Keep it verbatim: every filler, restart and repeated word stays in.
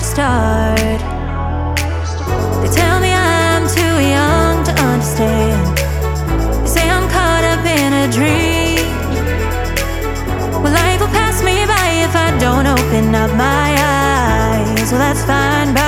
start. They tell me I'm too young to understand. They say I'm caught up in a dream. Well, life will pass me by if I don't open up my eyes. Well, that's fine by